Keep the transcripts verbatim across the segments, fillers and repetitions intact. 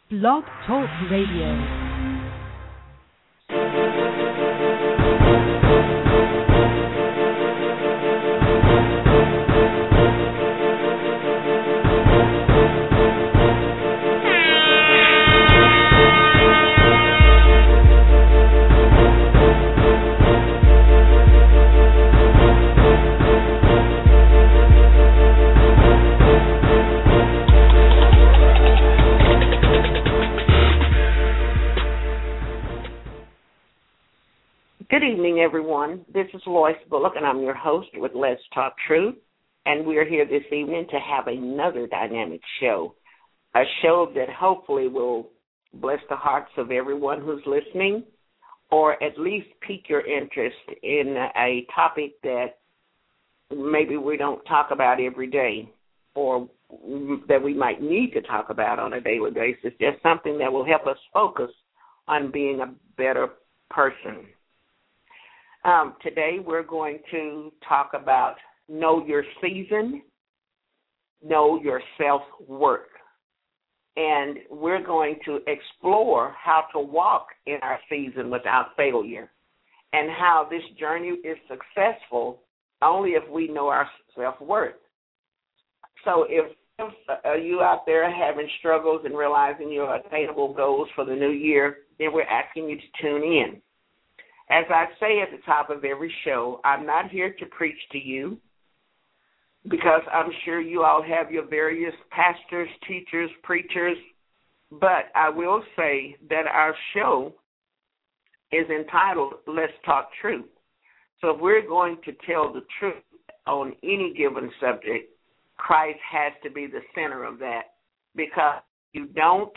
Blog Talk Radio. Good evening, everyone. This is Lois Bullock, and I'm your host with Let's Talk Truth. And we're here this evening to have another dynamic show, a show that hopefully will bless the hearts of everyone who's listening, or at least pique your interest in a topic that maybe we don't talk about every day, or that we might need to talk about on a daily basis, just something that will help us focus on being a better person. Um, today we're going to talk about know your season, know your self-worth. And we're going to explore how to walk in our season without failure and how this journey is successful only if we know our self-worth. So if, if uh, you out there having struggles and realizing your attainable goals for the new year, then we're asking you to tune in. As I say at the top of every show, I'm not here to preach to you because I'm sure you all have your various pastors, teachers, preachers, but I will say that our show is entitled Let's Talk Truth. So if we're going to tell the truth on any given subject, Christ has to be the center of that, because if you don't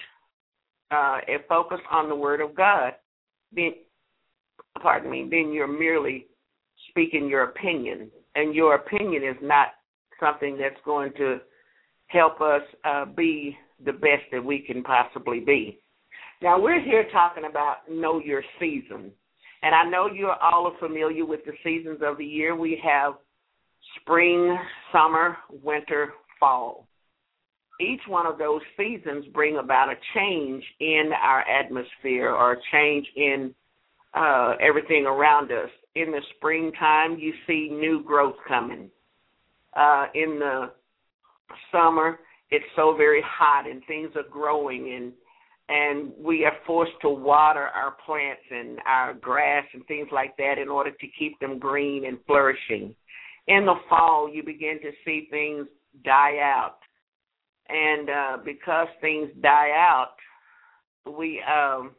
uh, focus on the Word of God, then pardon me, then you're merely speaking your opinion, and your opinion is not something that's going to help us uh, be the best that we can possibly be. Now, we're here talking about know your season, and I know you're all familiar with the seasons of the year. We have spring, summer, winter, fall. Each one of those seasons bring about a change in our atmosphere or a change in Uh, everything around us. In the springtime, you see new growth coming. Uh, in the summer, it's so very hot and things are growing, and and we are forced to water our plants and our grass and things like that in order to keep them green and flourishing. In the fall, you begin to see things die out, and uh, because things die out, we um,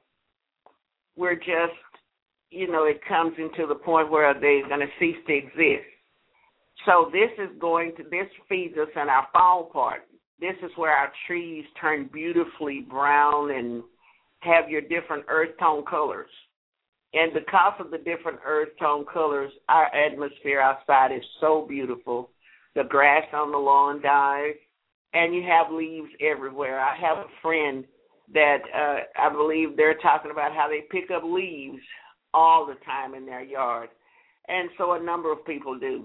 we're just you know, it comes into the point where they're going to cease to exist. So this is going to, this feeds us in our fall part. This is where our trees turn beautifully brown and have your different earth tone colors. And because of the different earth tone colors, our atmosphere outside is so beautiful. The grass on the lawn dies, and you have leaves everywhere. I have a friend that uh, I believe they're talking about how they pick up leaves all the time in their yard, and so a number of people do.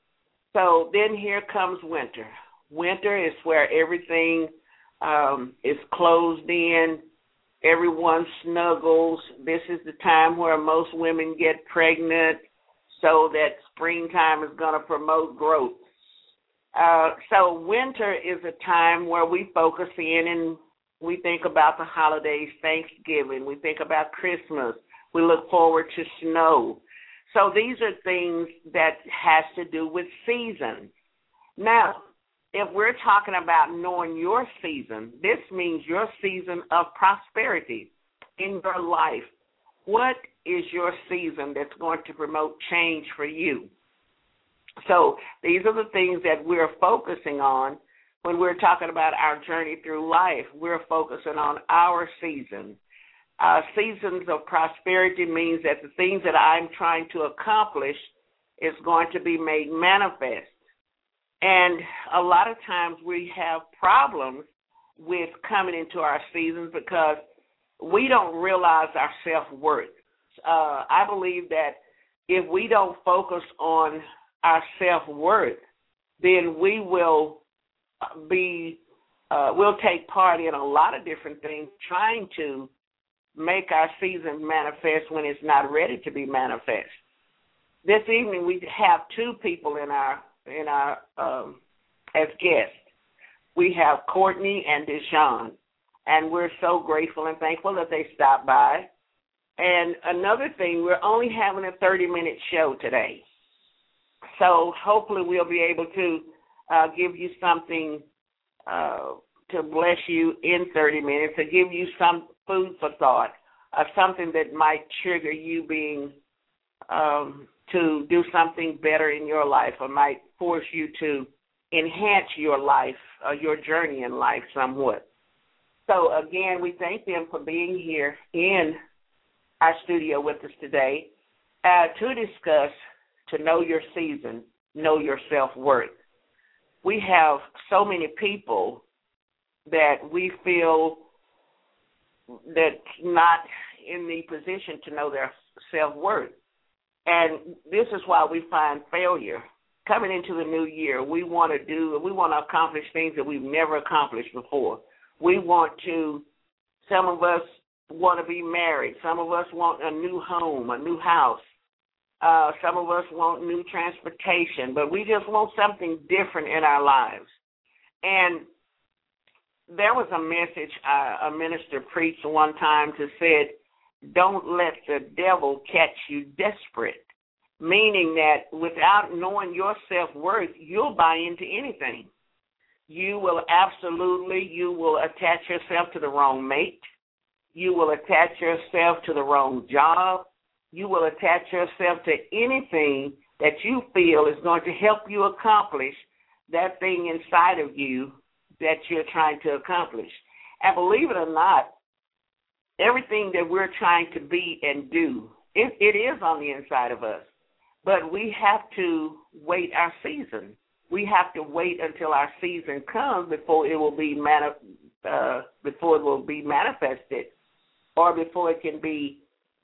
So then here comes winter. Winter is where everything um, is closed in, everyone snuggles. This is the time where most women get pregnant, so that springtime is going to promote growth. Uh, so winter is a time where we focus in and we think about the holidays, Thanksgiving, we think about Christmas. We look forward to snow. So these are things that has to do with seasons. Now, if we're talking about knowing your season, this means your season of prosperity in your life. What is your season that's going to promote change for you? So these are the things that we're focusing on when we're talking about our journey through life. We're focusing on our season. Uh, seasons of prosperity means that the things that I'm trying to accomplish is going to be made manifest. And a lot of times we have problems with coming into our seasons because we don't realize our self-worth. Uh, I believe that if we don't focus on our self-worth, then we will be uh, we'll take part in a lot of different things trying to make our season manifest when it's not ready to be manifest. This evening we have two people in our in our um, as guests. We have Courtney and Deshawn, and we're so grateful and thankful that they stopped by. And another thing, we're only having a thirty-minute show today, so hopefully we'll be able to uh, give you something uh, to bless you in thirty minutes, to give you some food for thought, uh, something that might trigger you being um, to do something better in your life, or might force you to enhance your life, uh, your journey in life somewhat. So again, we thank them for being here in our studio with us today uh, to discuss, to know your season, know your self-worth. We have so many people that we feel that's not in the position to know their self-worth. And this is why we find failure. Coming into the new year, we want to do, we want to accomplish things that we've never accomplished before. We want to, some of us want to be married. Some of us want a new home, a new house. Uh, some of us want new transportation, but we just want something different in our lives. And there was a message uh, a minister preached one time to said, don't let the devil catch you desperate, meaning that without knowing your self-worth, you'll buy into anything. You will absolutely, you will attach yourself to the wrong mate. You will attach yourself to the wrong job. You will attach yourself to anything that you feel is going to help you accomplish that thing inside of you that you're trying to accomplish. And believe it or not, everything that we're trying to be and do, it, it is on the inside of us. But we have to wait our season. We have to wait until our season comes before it will be mani- uh, before it will be manifested, or before it can be,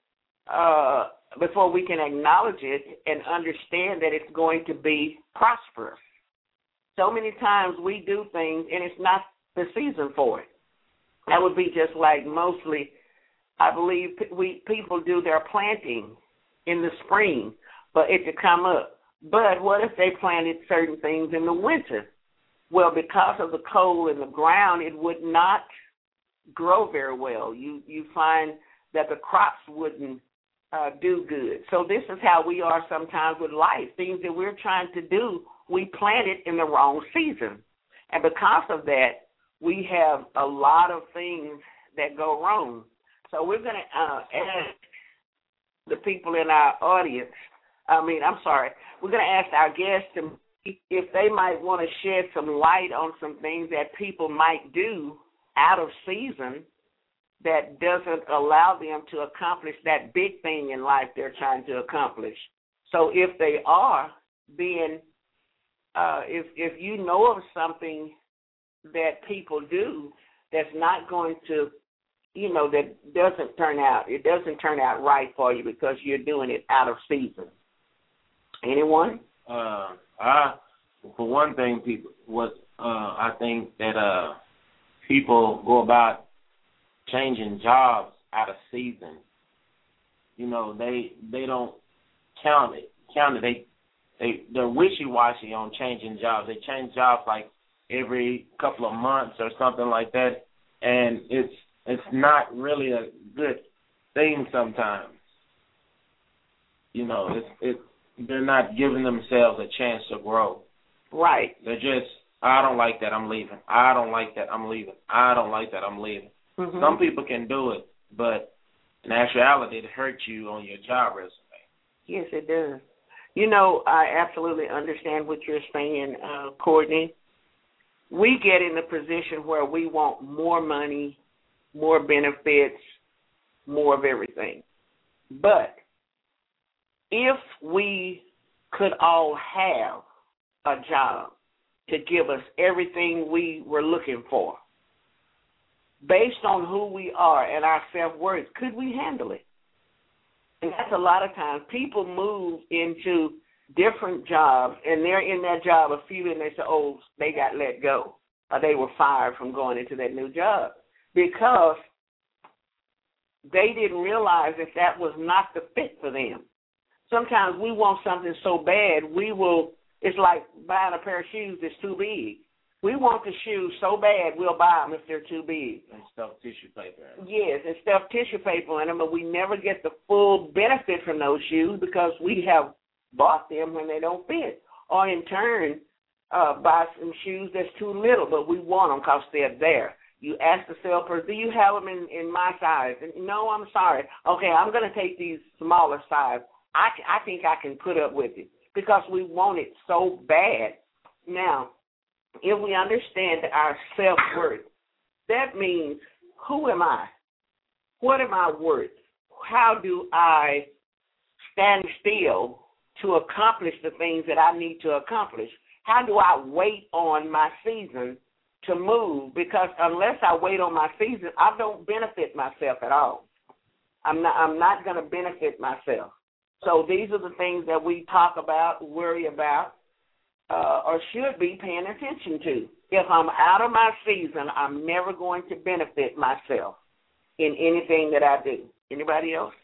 uh, before we can acknowledge it and understand that it's going to be prosperous. So many times we do things and it's not the season for it. That would be just like mostly, I believe, we people do their planting in the spring, but it to come up. But what if they planted certain things in the winter? Well, because of the cold in the ground, it would not grow very well. You you find that the crops wouldn't uh, do good. So this is how we are sometimes with life. Things that we're trying to do, we planted in the wrong season. And because of that, we have a lot of things that go wrong. So we're going to uh, ask the people in our audience, I mean, I'm sorry, we're going to ask our guests to, if they might want to shed some light on some things that people might do out of season that doesn't allow them to accomplish that big thing in life they're trying to accomplish. So if they are, then uh, if if you know of something that people do that's not going to, you know, that doesn't turn out, it doesn't turn out right for you because you're doing it out of season. Anyone? Uh, I, for one thing, people, what uh, I think that uh, people go about changing jobs out of season. You know, they they don't count it. Count it. They they they're wishy-washy on changing jobs. They change jobs like every couple of months or something like that, and it's it's not really a good thing sometimes. You know, it's it. They're not giving themselves a chance to grow. Right. They're just, I don't like that, I'm leaving. I don't like that, I'm leaving. I don't like that, I'm leaving. Mm-hmm. Some people can do it, but in actuality, it hurts you on your job resume. Yes, it does. You know, I absolutely understand what you're saying, uh, Courtney. We get in a position where we want more money, more benefits, more of everything. But if we could all have a job to give us everything we were looking for, based on who we are and our self-worth, could we handle it? And that's a lot of times. People move into different jobs, and they're in that job a few, and they say, oh, they got let go. or they were fired from going into that new job because they didn't realize that that was not the fit for them. Sometimes we want something so bad, we will, it's like buying a pair of shoes that's too big. We want the shoes so bad, we'll buy them if they're too big. And stuff tissue paper. Yes, and stuff tissue paper in them, but we never get the full benefit from those shoes because we have bought them when they don't fit. Or in turn, uh, buy some shoes that's too little, but we want them because they're there. You ask the salesperson, do you have them in, in my size? And, no, I'm sorry. Okay, I'm going to take these smaller size. I, I think I can put up with it because we want it so bad. Now, if we understand our self-worth, that means who am I? What am I worth? How do I stand still to accomplish the things that I need to accomplish? How do I wait on my season to move? Because unless I wait on my season, I don't benefit myself at all. I'm not, I'm not going to benefit myself. So these are the things that we talk about, worry about, uh, or should be paying attention to. If I'm out of my season, I'm never going to benefit myself in anything that I do. Anybody else?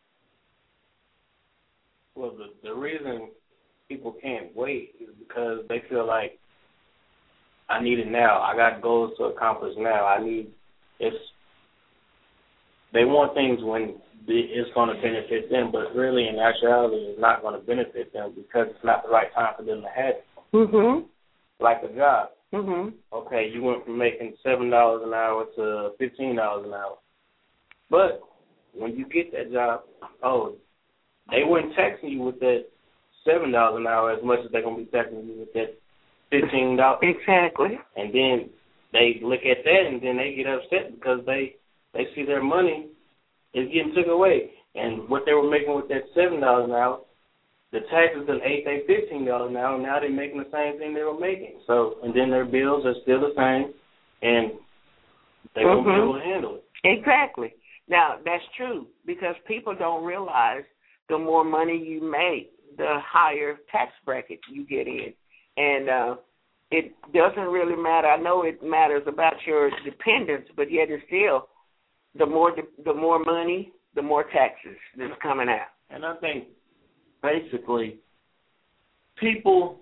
Well, the, the reason people can't wait is because they feel like I need it now. I got goals to accomplish now. I need it's. They want things when it's going to benefit them, but really, in actuality, it's not going to benefit them because it's not the right time for them to have it. Mm-hmm. Like a job. Mm-hmm. Okay, you went from making seven dollars an hour to fifteen dollars an hour, but when you get that job, oh, they weren't taxing you with that seven dollars an hour as much as they're going to be taxing you with that fifteen dollars. Exactly. And then they look at that and then they get upset because they, they see their money is getting took away. And what they were making with that seven dollars an hour, the taxes that ate they fifteen dollars an hour, now they're making the same thing they were making. So, and then their bills are still the same, and they won't mm-hmm. be able to handle it. Exactly. Now, that's true because people don't realize the more money you make, the higher tax bracket you get in. And uh, it doesn't really matter. I know it matters about your dependents, but yet it's still the more the more money, the more taxes that's coming out. And I think basically people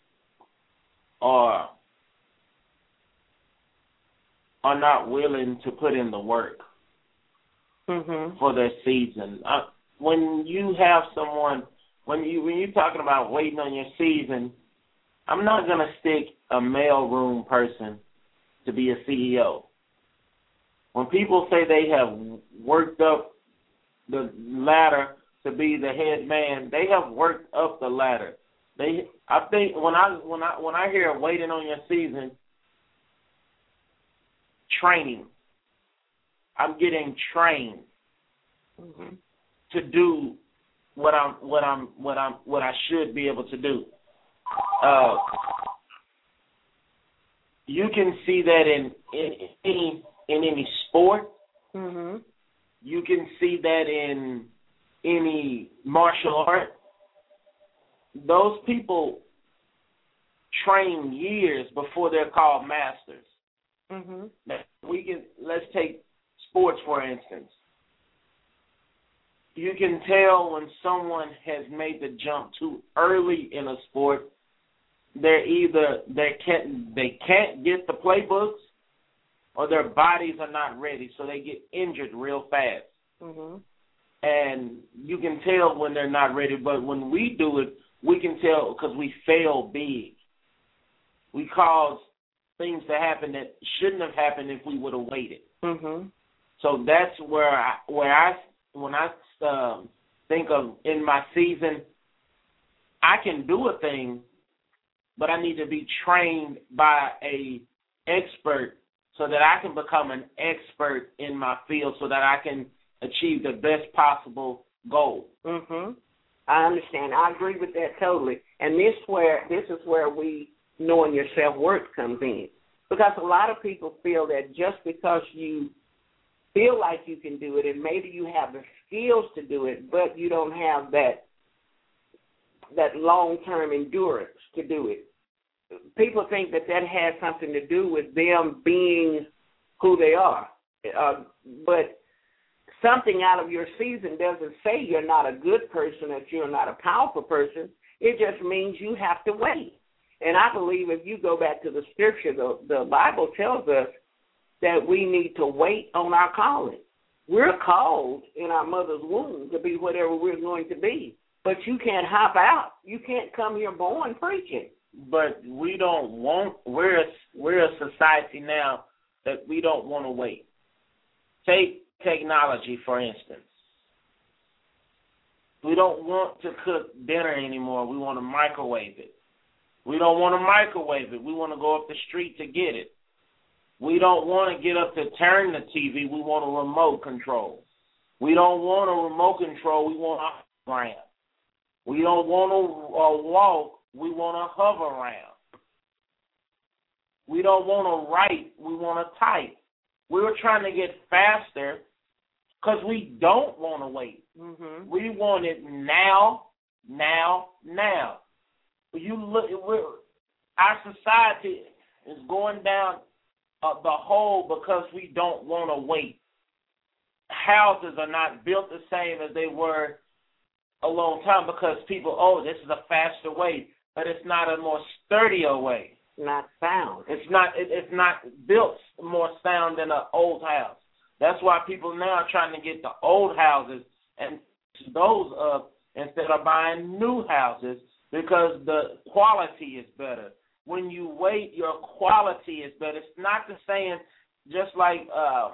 are are not willing to put in the work mm-hmm. for their season. Uh, when you have someone, when you when you're talking about waiting on your season, I'm not gonna stick a mailroom person to be a C E O. When people say they have worked up the ladder to be the head man, they have worked up the ladder. They, I think, when I when I when I hear waiting on your season, training. I'm getting trained mm-hmm. to do what I'm what I'm what I'm what I should be able to do. Uh, you can see that in in any in any sport. Mm-hmm. You can see that in any martial art. Those people train years before they're called masters. Mm-hmm. Now, we can let's take sports for instance. You can tell when someone has made the jump too early in a sport. They're either they can't they can't get the playbooks, or their bodies are not ready, so they get injured real fast. Mm-hmm. And you can tell when they're not ready. But when we do it, we can tell because we fail big. We cause things to happen that shouldn't have happened if we would have waited. Mm-hmm. So that's where I, where I when I um, think of in my season, I can do a thing, but I need to be trained by a expert so that I can become an expert in my field so that I can achieve the best possible goal. Mm-hmm. I understand. I agree with that totally. And this where this is where we knowing your self-worth comes in. Because a lot of people feel that just because you feel like you can do it and maybe you have the skills to do it, but you don't have that that long-term endurance to do it. people think that that has something to do with them being who they are. Uh, but something out of your season doesn't say you're not a good person, that you're not a powerful person. It just means you have to wait. And I believe if you go back to the scripture, the, the Bible tells us that we need to wait on our calling. We're called in our mother's womb to be whatever we're going to be. But you can't hop out. You can't come here born preaching. But we don't want, we're a, we're a society now that we don't want to wait. Take technology, for instance. We don't want to cook dinner anymore. We want to microwave it. We don't want to microwave it. We want to go up the street to get it. We don't want to get up to turn the T V. We want a remote control. We don't want a remote control. We want a ramp. We don't want to uh, walk. We want to hover around. We don't want to write. We want to type. We were trying to get faster because we don't want to wait. Mm-hmm. We want it now, now, now. You look, we're, our society is going down uh, the hole because we don't want to wait. Houses are not built the same as they were a long time because people, oh, this is a faster way, but it's not a more sturdier way. Not sound. It's not. It, it's not built more sound than an old house. That's why people now are trying to get the old houses and those up instead of buying new houses because the quality is better. When you wait, your quality is better. It's not the same. Just like uh,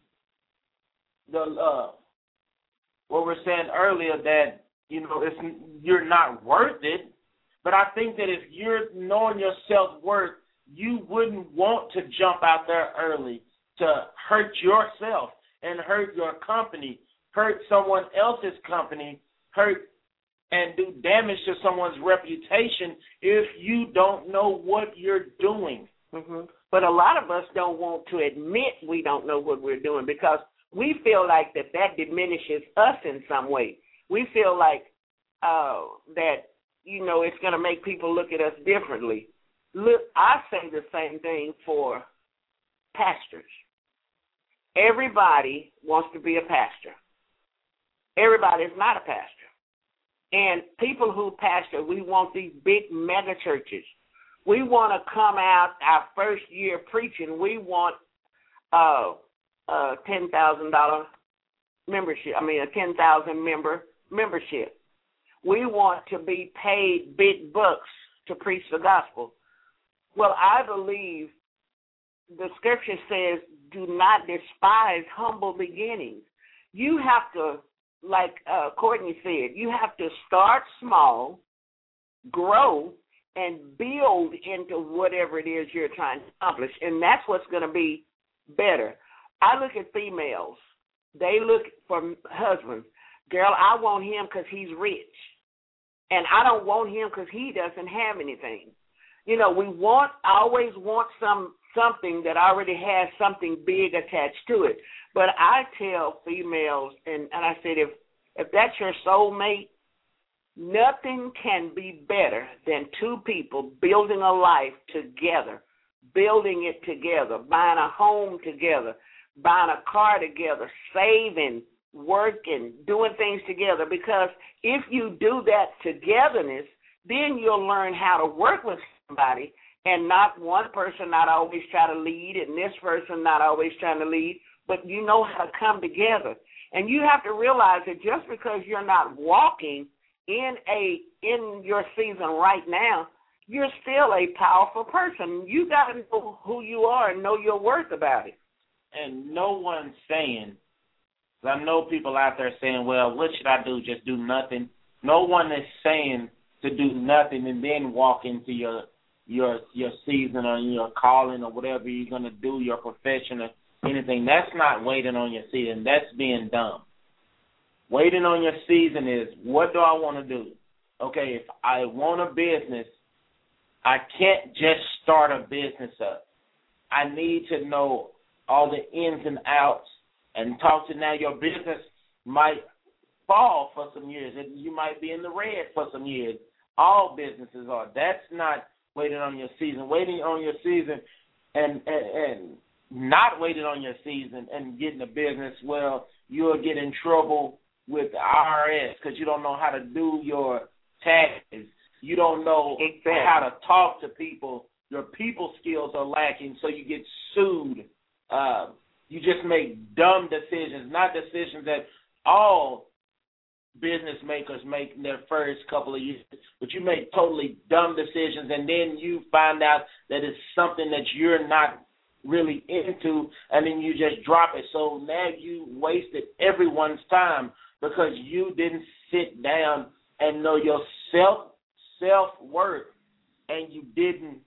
the uh, what we were saying earlier that you know it's you're not worth it. But I think that if you're knowing your self-worth, you wouldn't want to jump out there early to hurt yourself and hurt your company, hurt someone else's company, hurt and do damage to someone's reputation if you don't know what you're doing. Mm-hmm. But a lot of us don't want to admit we don't know what we're doing because we feel like that that diminishes us in some way. We feel like uh, that, you know, it's going to make people look at us differently. Look, I say the same thing for pastors. Everybody wants to be a pastor. Everybody is not a pastor. And people who pastor, we want these big mega churches. We want to come out our first year preaching. We want uh, a ten thousand dollars membership. I mean, a ten thousand member membership. We want to be paid big bucks to preach the gospel. Well, I believe the scripture says, do not despise humble beginnings. You have to, like uh, Courtney said, you have to start small, grow, and build into whatever it is you're trying to accomplish. And that's what's going to be better. I look at females. They look for husbands. Girl, I want him because he's rich. And I don't want him because he doesn't have anything. You know, we want, I always want some something that already has something big attached to it. But I tell females, and, and I said, if, if that's your soulmate, nothing can be better than two people building a life together, building it together, buying a home together, buying a car together, saving, working, doing things together. Because if you do that togetherness, then you'll learn how to work with somebody and not one person not always try to lead and this person not always trying to lead, but you know how to come together. And you have to realize that just because you're not walking in a in your season right now, you're still a powerful person. You got to know who you are and know your worth about it. And no one's saying, I know people out there saying, well, what should I do? Just do nothing. No one is saying to do nothing and then walk into your your your season or your calling or whatever you're going to do, your profession or anything. That's not waiting on your season. That's being dumb. Waiting on your season is, what do I want to do? Okay, if I want a business, I can't just start a business up. I need to know all the ins and outs and talk to now your business might fall for some years. You might be in the red for some years. All businesses are. That's not waiting on your season. Waiting on your season and, and, and not waiting on your season and getting a business, well, you'll get in trouble with the I R S because you don't know how to do your taxes. You don't know exactly how to talk to people. Your people skills are lacking, so you get sued. Uh, you just make dumb decisions, not decisions that all business makers make in their first couple of years, but you make totally dumb decisions, and then you find out that it's something that you're not really into, and then you just drop it. So now you wasted everyone's time because you didn't sit down and know your self self-worth, and you didn't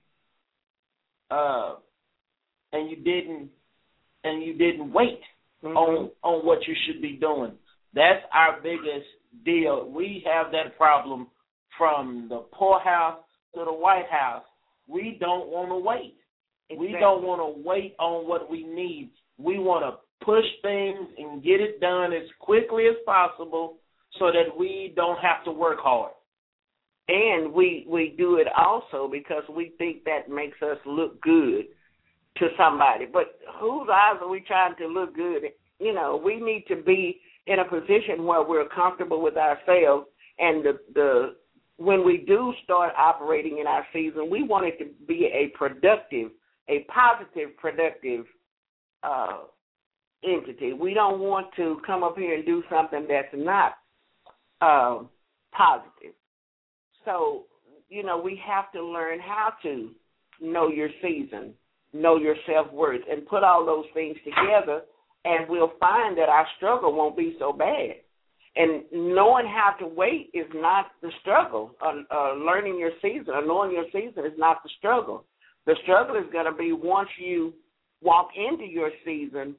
uh and you didn't and you didn't wait mm-hmm. on on what you should be doing. That's our biggest deal. We have that problem from the poorhouse to the White House. We don't want to wait. Exactly. We don't want to wait on what we need. We want to push things and get it done as quickly as possible so that we don't have to work hard. And we, we do it also because we think that makes us look good to somebody. But whose eyes are we trying to look good? You know, we need to be in a position where we're comfortable with ourselves, and the, the when we do start operating in our season, we want it to be a productive, a positive, productive uh, entity. We don't want to come up here and do something that's not uh, positive. So, you know, we have to learn how to know your season, know your self-worth, and put all those things together, and we'll find that our struggle won't be so bad. And knowing how to wait is not the struggle. Uh, uh, learning your season or knowing your season is not the struggle. The struggle is going to be once you walk into your season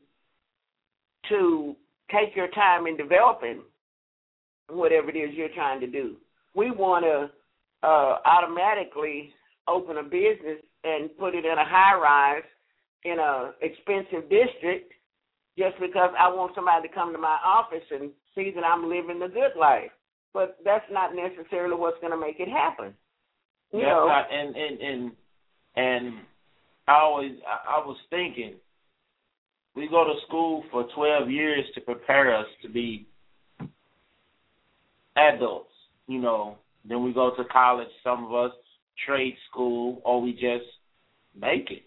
to take your time in developing whatever it is you're trying to do. We want to uh, automatically open a business and put it in a high-rise in an expensive district just because I want somebody to come to my office and see that I'm living the good life. But that's not necessarily what's going to make it happen. You that's know? Not, and, and, and, and I always, I, I was thinking, we go to school for twelve years to prepare us to be adults. You know, then we go to college, some of us trade school, or we just make it.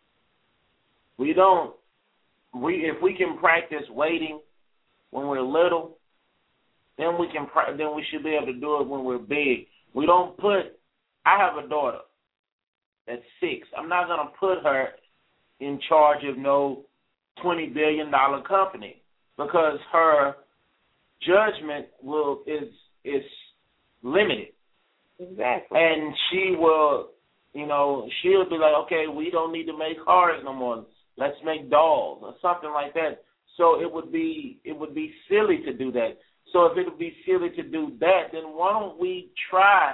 We don't, we if we can practice waiting when we're little, then we can, then we should be able to do it when we're big. We don't put, I have a daughter that's six. I'm not going to put her in charge of no twenty billion dollars company because her judgment will is is limited. Exactly. And she will, you know, she'll be like, okay, we don't need to make cars no more. Let's make dolls or something like that. So it would be it would be silly to do that. So if it would be silly to do that, then why don't we try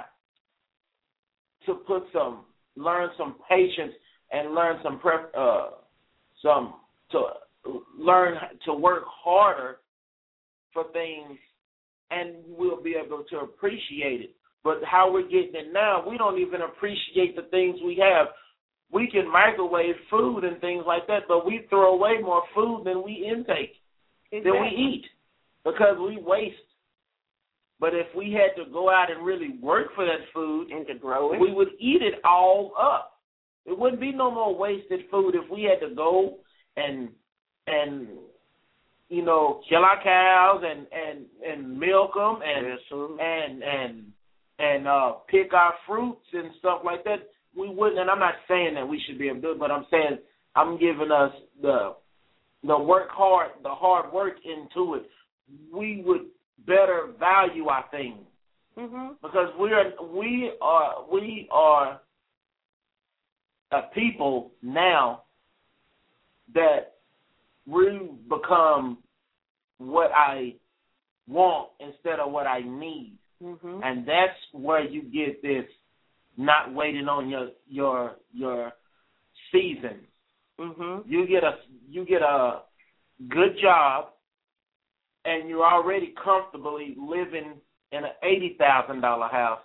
to put some, learn some patience and learn some prep, uh, some to learn to work harder for things, and we'll be able to appreciate it. But how we're getting it now, we don't even appreciate the things we have. We can microwave food and things like that, but we throw away more food than we intake, exactly. than we eat, because we waste. But if we had to go out and really work for that food and to grow it, we would eat it all up. It wouldn't be no more wasted food if we had to go and and you know kill our cows and and, and milk them and and and and uh, pick our fruits and stuff like that. We wouldn't. And I'm not saying that we should be able to do it, but I'm saying I'm giving us the the work hard, the hard work into it. We would better value our things mm-hmm. because we are we are we are a people now that we become what I want instead of what I need, mm-hmm. and that's where you get this not waiting on your your your season. Mm-hmm. You get a you get a good job, and you're already comfortably living in an eighty thousand dollar house.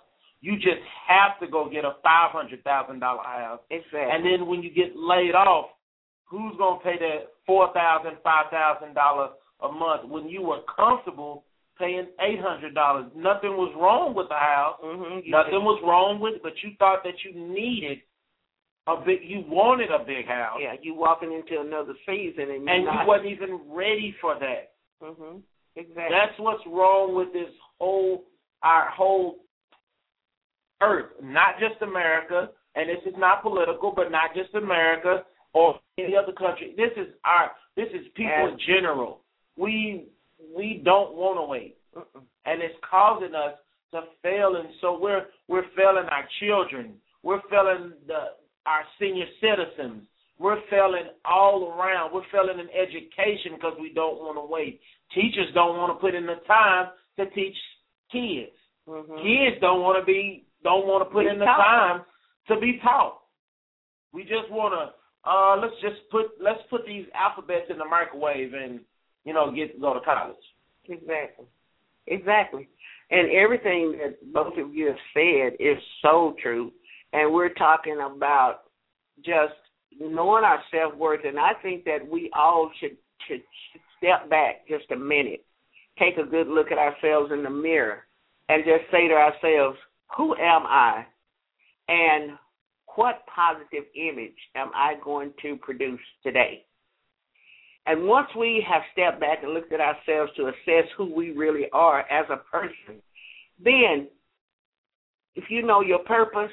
You just have to go get a five hundred thousand dollars house. Exactly. And then when you get laid off, who's going to pay that four thousand dollars, five thousand dollars a month when you were comfortable paying eight hundred dollars? Nothing was wrong with the house. Mm-hmm. Nothing was wrong with it, but you thought that you needed a big, you wanted a big house. Yeah, you walking into another season and, and not, you wasn't even ready for that. Mm-hmm. Exactly. That's what's wrong with this whole, our whole earth, not just America, and this is not political, but not just America or any other country. This is our, this is people in general. We we don't want to wait, Mm-mm. and it's causing us to fail, and so we're we're failing our children. We're failing the our senior citizens. We're failing all around. We're failing in education because we don't want to wait. Teachers don't want to put in the time to teach kids. Mm-hmm. Kids don't want to be don't want to put be in the taught. time to be taught. We just want to uh, let's just put let's put these alphabets in the microwave and you know get go to college. Exactly, exactly, and everything that both of you have said is so true. And we're talking about just knowing our self-worth, and I think that we all should, should step back just a minute, take a good look at ourselves in the mirror, and just say to ourselves, who am I, and what positive image am I going to produce today? And once we have stepped back and looked at ourselves to assess who we really are as a person, then if you know your purpose,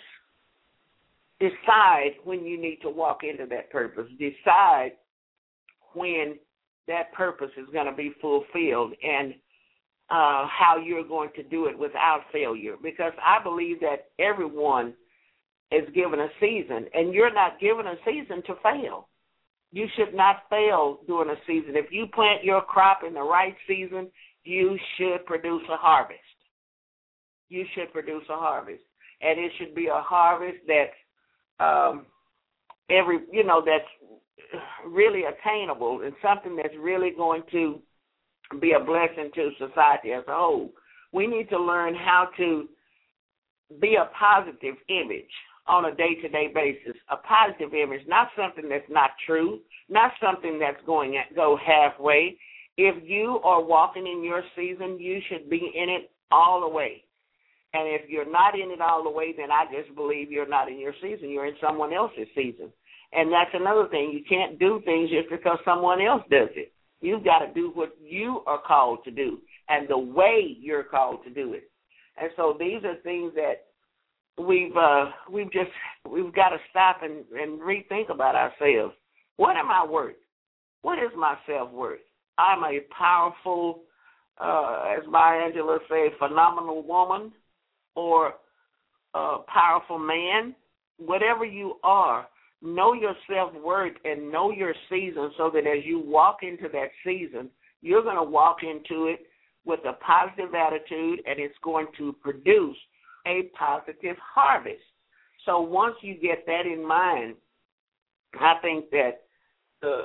decide when you need to walk into that purpose. Decide when that purpose is going to be fulfilled and uh, how you're going to do it without failure. Because I believe that everyone is given a season, and you're not given a season to fail. You should not fail during a season. If you plant your crop in the right season, you should produce a harvest. You should produce a harvest. And it should be a harvest that's Um, every, you know, that's really attainable and something that's really going to be a blessing to society as a whole. We need to learn how to be a positive image on a day-to-day basis, a positive image, not something that's not true, not something that's going to go halfway. If you are walking in your season, you should be in it all the way. And if you're not in it all the way, then I just believe you're not in your season. You're in someone else's season. And that's another thing. You can't do things just because someone else does it. You've got to do what you are called to do and the way you're called to do it. And so these are things that we've uh, we've just we've got to stop and, and rethink about ourselves. What am I worth? What is my self-worth? I'm a powerful, uh, as Maya Angelou said, phenomenal woman, or a powerful man. Whatever you are, know your self-worth and know your season so that as you walk into that season, you're going to walk into it with a positive attitude, and it's going to produce a positive harvest. So once you get that in mind, I think that the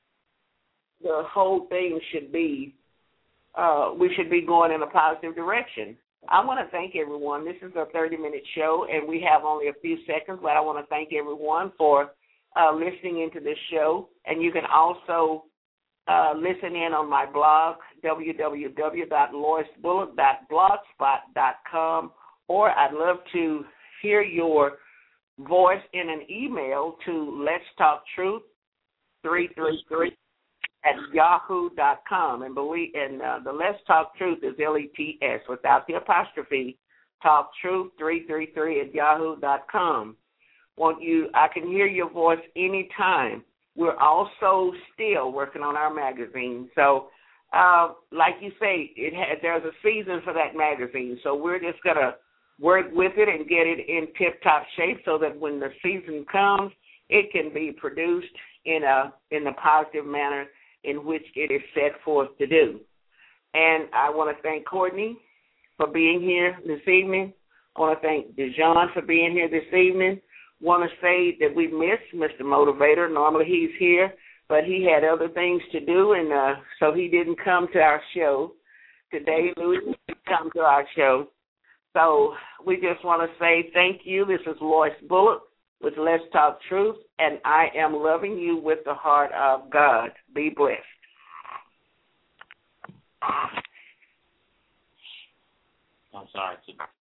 the whole thing should be, uh, we should be going in a positive direction. I want to thank everyone. This is a thirty-minute show, and we have only a few seconds, but I want to thank everyone for uh, listening into this show. And you can also uh, listen in on my blog, w w w dot lois bullock dot blogspot dot com, or I'd love to hear your voice in an email to let's talk truth three three three at yahoo dot com, and believe and uh, the Let's Talk Truth is L E T S without the apostrophe. Talk Truth three three three at yahoo dot com. Want you? I can hear your voice anytime. We're also still working on our magazine, so uh, like you say, it had, there's a season for that magazine. So we're just gonna work with it and get it in tip-top shape so that when the season comes, it can be produced in a in a positive manner in which it is set forth to do. And I want to thank Courtney for being here this evening. I want to thank Dejon for being here this evening. Want to say that we missed Mister Motivator. Normally he's here, but he had other things to do, and uh, so he didn't come to our show today. Louis didn't come to our show. So we just want to say thank you. This is Lois Bullock with Let's Talk Truth, and I am loving you with the heart of God. Be blessed. I'm sorry.